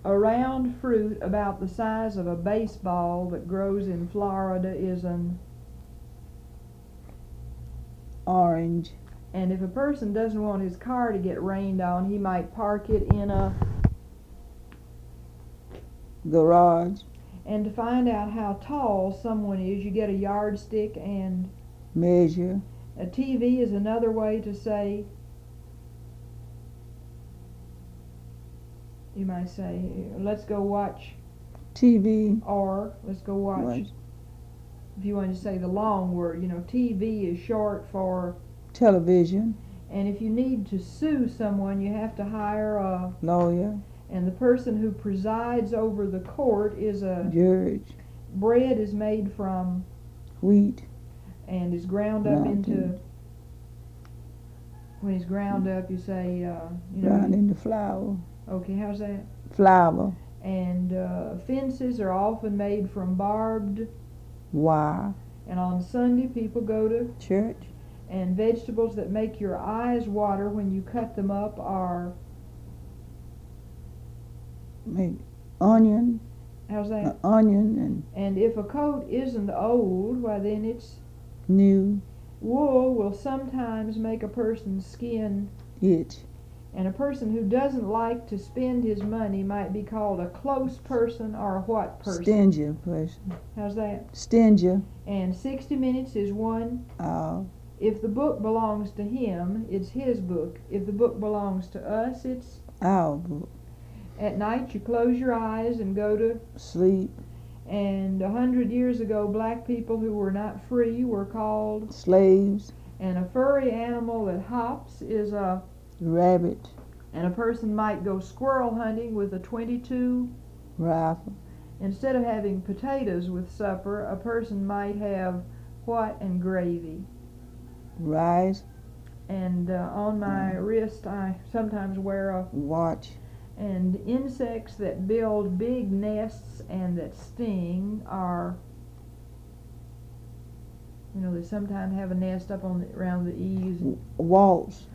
A round fruit about the size of a baseball that grows in Florida is an orange. And if a person doesn't want his car to get rained on, he might park it in a garage. And to find out how tall someone is, you get a yardstick and measure. A TV is another way to say, you might say, let's go watch TV. Or let's go watch. If you want to say the long word, TV is short for television. And if you need to sue someone, you have to hire a lawyer. And the person who presides over the court is a judge. Bread is made from wheat and is ground up into. When it's ground up, you say, ground into flour. Okay, how's that? Flour. And fences are often made from barbed wire. And on Sunday, people go to church. And vegetables that make your eyes water when you cut them up are onion. How's that? Onion and if a coat isn't old, why then it's new. Wool will sometimes make a person's skin itch. And a person who doesn't like to spend his money might be called a close person or a what person? Stingy person. How's that? Stingy. And 60 Minutes is one. If the book belongs to him, it's his book. If the book belongs to us, it's our book. At night you close your eyes and go to sleep. And 100 years ago, black people who were not free were called slaves. And a furry animal that hops is a rabbit. And a person might go squirrel hunting with a .22 rifle. Instead of having potatoes with supper, a person might have what and gravy? Rice. And on my wrist, I sometimes wear a watch. And insects that build big nests and that sting are, they sometimes have a nest up on around the eaves. Walls.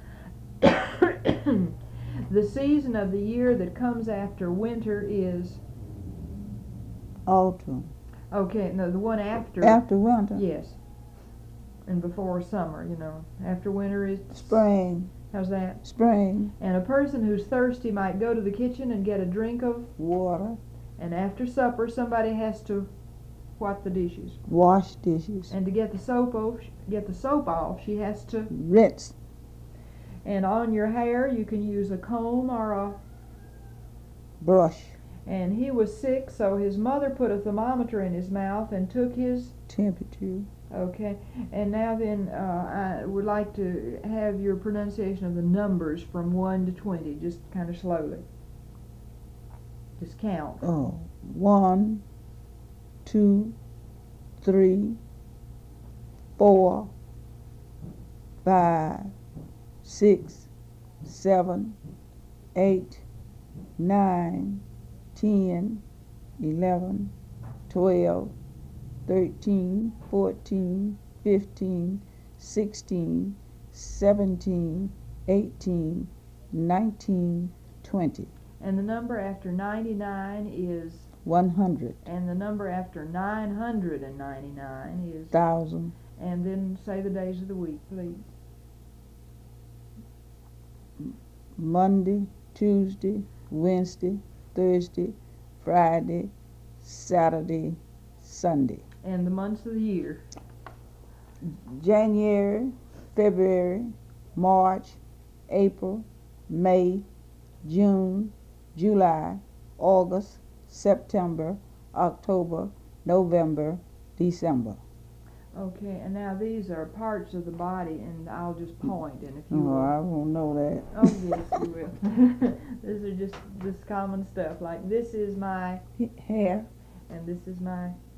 The season of the year that comes after winter is autumn. Okay, no, the one after. After winter. Yes. And before summer, After winter is spring. How's that? Spring. And a person who's thirsty might go to the kitchen and get a drink of water. And after supper, somebody has to what the dishes? Wash dishes. And to get the soap off, she has to rinse. And on your hair, you can use a comb or a brush. And he was sick, so his mother put a thermometer in his mouth and took his temperature. Okay, and now then I would like to have your pronunciation of the numbers from 1 to 20, just kind of slowly. Just count. 1, 2, 3, 4, 5, 6, 7, 8, 9, 10, 11, 12, 13, 14, 15, 16, 17, 18, 19, 20. And the number after 99 is 100. And the number after 999 is 1,000. And then say the days of the week, please. Monday, Tuesday, Wednesday, Thursday, Friday, Saturday, Sunday. And the months of the year. January, February, March, April, May, June, July, August, September, October, November, December. Okay, and now these are parts of the body, and I'll just point, and if you will. I won't know that. Oh, yes, you will. These are just common stuff, like this is my hair, and this is my